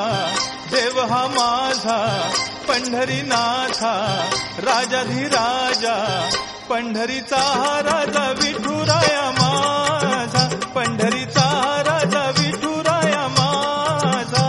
देव हा माझा पंढरीनाथा, राजाधिराजा पंढरीचा हा राजा विठुराया माझा, पंढरीचा हा राजा विठुराया माझा.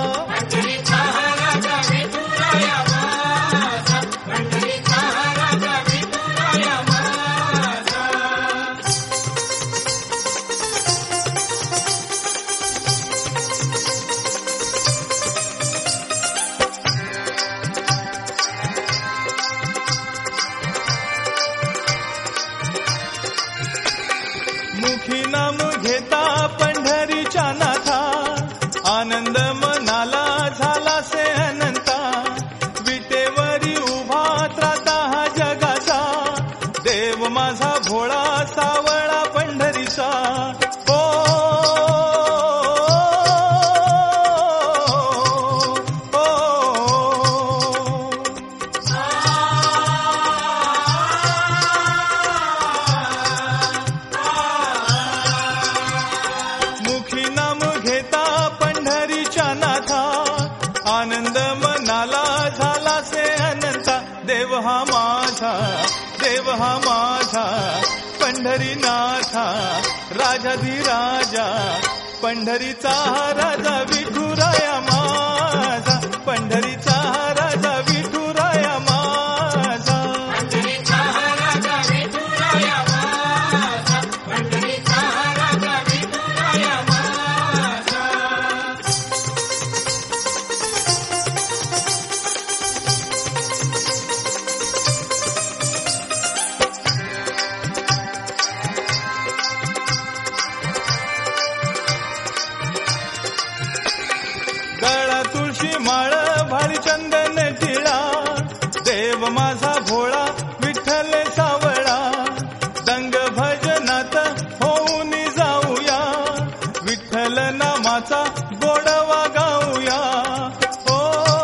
मुखी नाम घेता पंढरीच्या नाथा, आनंद मनाला झाला से अनंता. विटेवरी उभा त्राता हा जगाचा, देव माझा भोळा सावळा पंढरीचा. ओ, ओ, मुखी नाम घेता पंढरीच्या नाथा, आनंद मनाला झाला से अनंता. देव हा माझा, देव हा माझा पंढरीनाथा, राजाधिराजा पंढरीचा हा राजा विठुराया माझा, पंढरीचा हा राजा विठुराया माझा. गळा तुळशी माळ भारी चंदन टिळा, देव माझा भोळा विठ्ठल सावळा. दंग भजनात होऊन जाऊया, विठ्ठल नामाचा गोडवा गाऊया. ओ,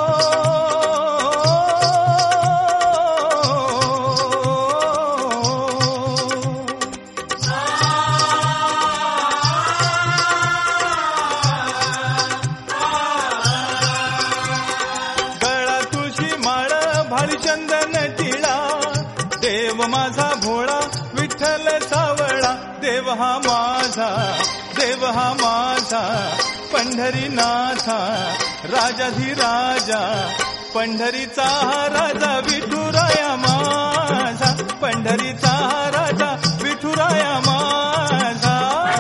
गळा तुळशी माळ भारी चंदन टिळा, देव माझा भोळा विठ्ठल सावळा. देव हा माझा, देव हा माझा पंढरीनाथा, राजाधिराजा पंढरीचा हा राजा विठुराया माझा, पंढरीचा हा राजा विठुराया माझा.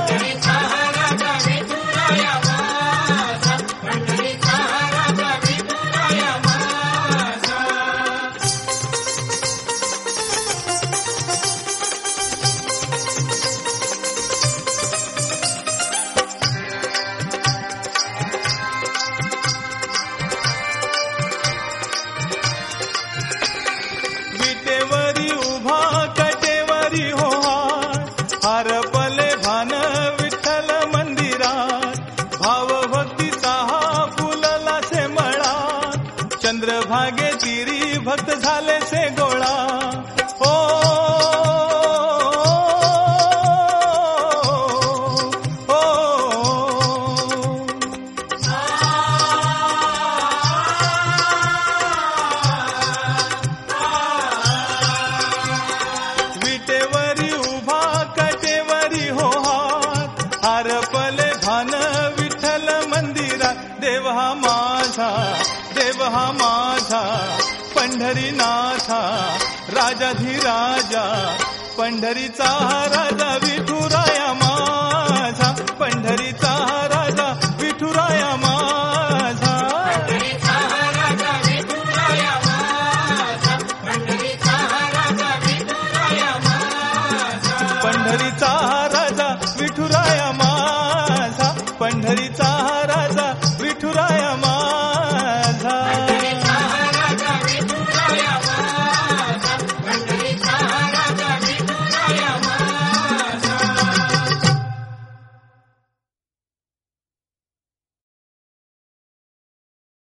विटेवरी उभा कटेवरी हो हार, हारपले भान विठ्ठल मंदिरात. भावभक्तीचा हा फुलला से मळा, चंद्रभागे तिरी भक्त झाले से गोळा. ओ, ओ, विटेवरी उभा कटेवरी हो हात, हारपले भान विठ्ठल मंदिरात. देव हा माझा, देव हा माझा पंढरीनाथा, राजाधिराजा पंढरीचा हा राजा विठुराया माझा, पंढरीचा